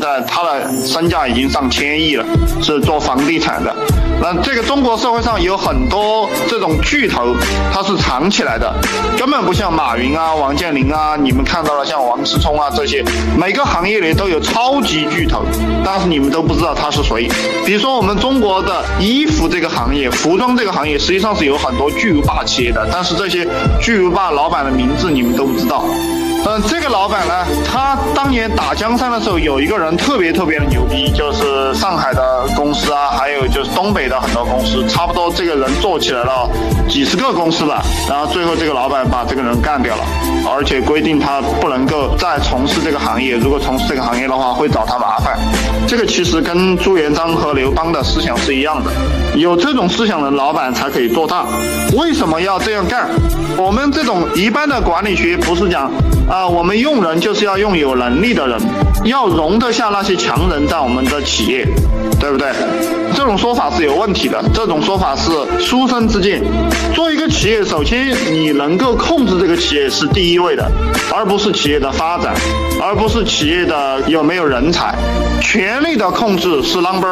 在他的身价已经上千亿了，是做房地产的。那这个中国社会上有很多这种巨头，它是藏起来的，根本不像马云啊、王健林啊，你们看到了像王思聪啊这些，每个行业里都有超级巨头，但是你们都不知道他是谁。比如说我们中国的衣服这个行业、服装这个行业，实际上是有很多巨无霸企业的，但是这些巨无霸老板的名字你们都不知道。这个老板呢，他当年打江山的时候，有一个人特别的牛逼，就是上海的公司啊，还有就是东北的很多公司，差不多这个人做起来了几十个公司吧，然后最后这个老板把这个人干掉了，而且规定他不能够再从事这个行业，如果从事这个行业的话会找他麻烦。这个其实跟朱元璋和刘邦的思想是一样的，有这种思想的老板才可以做大。为什么要这样干？我们这种一般的管理学不是讲我们用人就是要用有能力的人，要容得下那些强人在我们的企业，对不对？这种说法是有问题的，这种说法是书生之见。做一个企业，首先你能够控制这个企业是第一位的，而不是企业的发展，而不是企业的有没有人才。权力的控制是 number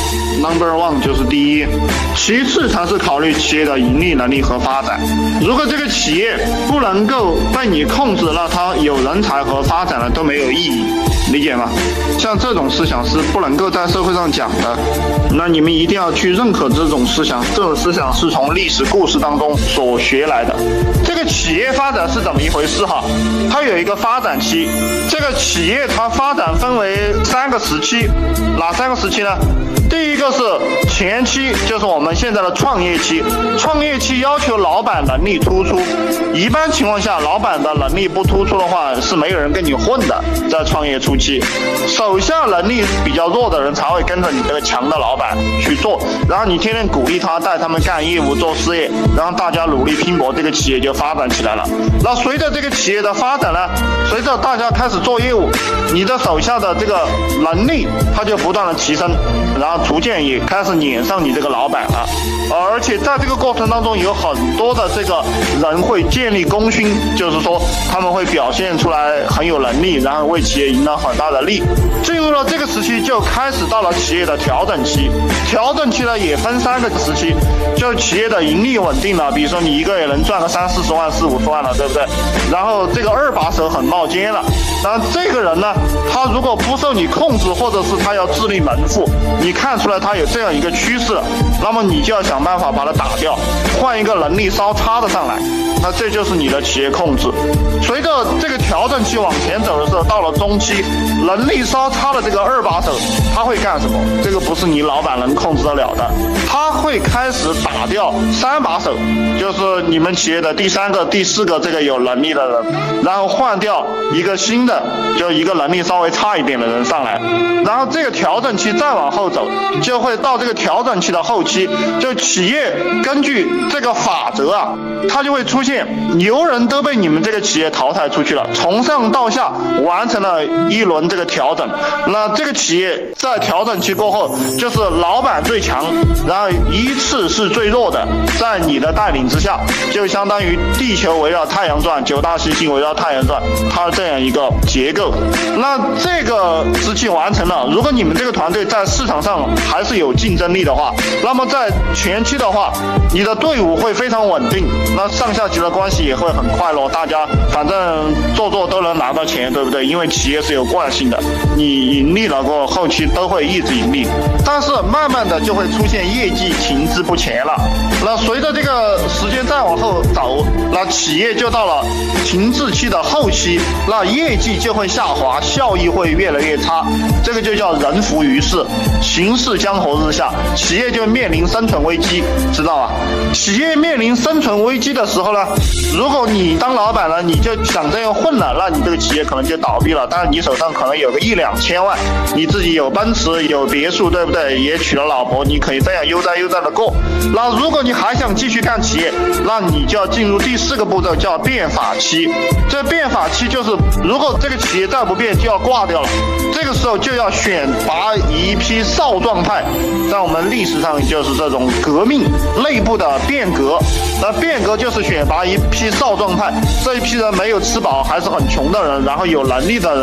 one 就是第一，其次才是考虑企业的盈利能力和发展。如果这个企业不能够被你控制，那它有人才和发展了都没有意义，理解吗？像这种思想是不能够在社会上讲的，那你们一定要去认可这种思想，这种思想是从历史故事当中所学来的。这个企业发展是怎么一回事哈？它有一个发展期，这个企业它发展分为3个时期，哪3个时期呢？第一个是前期，就是我们现在的创业期。创业期要求老板能力突出，一般情况下老板的能力不突出的话是没有人跟你混的。在创业初期，手下能力比较弱的人才会跟着你这个强的老板去做，然后你天天鼓励他，带他们干业务做事业，然后大家努力拼搏，这个企业就发展起来了。那随着这个企业的发展呢，随着大家开始做业务，你的手下的这个能力它就不断的提升，然后逐渐也开始撵上你这个老板了。而且在这个过程当中有很多的这个人会建立功勋，就是说他们会表现出来很有能力，然后为企业赢得很大的利。进入了这个时期，就开始到了企业的调整期。调整期呢也分3个时期，就企业的盈利稳定了，比如说你一个月能赚个30-40万、40-50万了，对不对？然后这个2把手很冒尖了，然后这个人呢，他如果不受你控制，或者是他要自立门户，你看出来他有这样一个趋势，那么你就要想办法把他打掉，换一个能力稍差的上来，那这就是你的企业控制。随着这个调整期往前走的时候，到了中期，能力稍差的这个2把手他会干什么？这个不是你老板能控制得了的，他会开始打掉3把手，就是你们企业的第3个、第4个这个有能力的人，然后换掉一个新的，就一个能力稍微差一点的人上来，然后这个调整期再往后走，就会到这个调整期的后期，就企业根据这个法则啊，它就会出现牛人都被你们这个企业淘汰出去了，从上到下完成了一轮这个调整。那这个企业在调整期过后，就是老板最强，然后依次是最弱的，在你的带领之下，就相当于地球围绕太阳转，9大行星围绕太阳转，它这样一个结构。那这个时期完成了，如果你们这个团队在市场上还是有竞争力的话，那么在前期的话，你的队伍会非常稳定，那上下级的关系也会很快乐，大家反正做都能拿到钱，对不对？因为企业是有惯性的，你盈利了过后，后期都会一直盈利，但是慢慢的就会出现业绩停滞不前了。那随着这个时间再往后走，那企业就到了停滞期的后期，那业绩就会下滑，效益会越来越差，这个就叫人浮于事，形势江河日下，企业就面临生存危机，知道吧？企业面临生存危机的时候呢，如果你当老板了，你就想这样混了，那你这个企业可能就倒闭了。但是你手上可能有个1-2千万，你自己有奔驰有别墅，对不对？也娶了老婆，你可以这样悠哉悠哉的过。那如果你还想继续干企业，那你就要进入第4个步骤，叫变法期。这变法期就是如果这个企业再不变就要挂掉了，这个时候就要选拔一批少壮派，在我们历史上就是这种革命内部的变革。那变革就是选拔一批少壮派，这一批人没有吃饱还是很穷的人，然后有能力的人让他们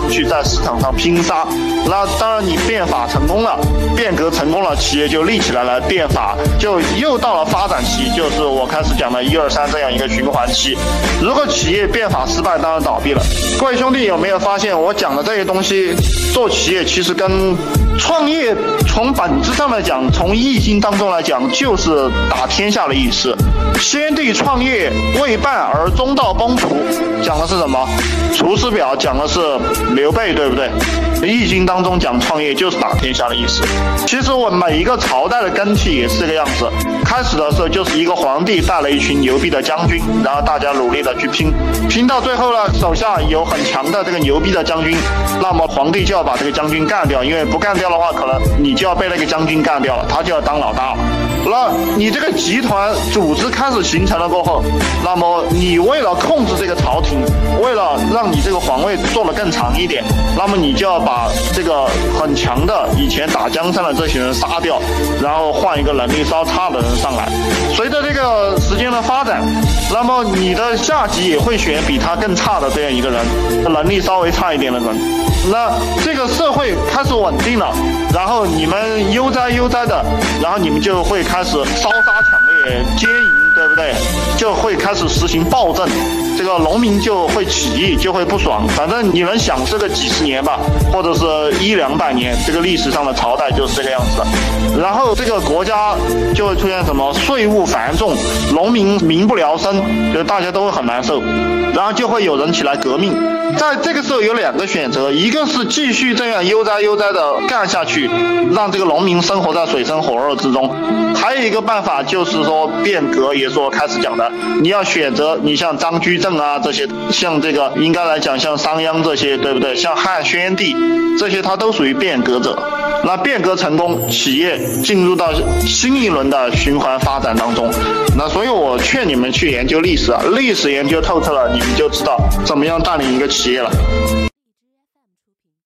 出去，在市场上拼杀。那当然，你变法成功了，变革成功了，企业就立起来了，变法就又到了发展期，就是我开始讲的1、2、3这样一个循环期。如果企业变法失败，当然倒闭了。各位兄弟，有没有发现我讲的这些东西，做企业其实跟创业从本质上来讲，从易经当中来讲，就是打天下的意思。先帝创业未半而中道崩殂，讲的是什么？出师表讲的是刘备，对不对？易经当中讲创业就是打天下的意思。其实我每一个朝代的更替也是这个样子，开始的时候就是一个皇帝带了一群牛逼的将军，然后大家努力的去拼到最后呢，手下有很强的这个牛逼的将军，那么皇帝就要把这个将军干掉，因为不干掉的话，可能你就要被那个将军干掉了，他就要当老大了。那你这个集团组织开始形成了过后，那么你为了控制这个朝廷，为了让你这个皇位做得更长一点，那么你就要把这个很强的以前打江山的这些人杀掉，然后换一个能力稍差的人上来。随着这个时间的发展，那么你的下级也会选比他更差的这样一个人，能力稍微差一点的人。那这个社会开始稳定了，然后你们悠哉的，然后你们就会开始烧杀抢掠奸淫，对不对？就会开始实行暴政，这个农民就会起义，就会不爽。反正你能想这个几十年吧，或者是100、200年，这个历史上的朝代就是这个样子的。然后这个国家就会出现什么税务繁重，农民民不聊生，就是大家都会很难受，然后就会有人起来革命。在这个时候有2个选择，一个是继续这样悠哉的干下去，让这个农民生活在水深火热之中；还有一个办法就是说变革，也是我开始讲的，你要选择你像张居正啊这些，像这个应该来讲像商鞅这些，对不对？像汉宣帝这些，他都属于变革者。那变革成功，企业进入到新一轮的循环发展当中。那所以我劝你们去研究历史啊，历史研究透彻了，你们就知道怎么样带领一个企业了。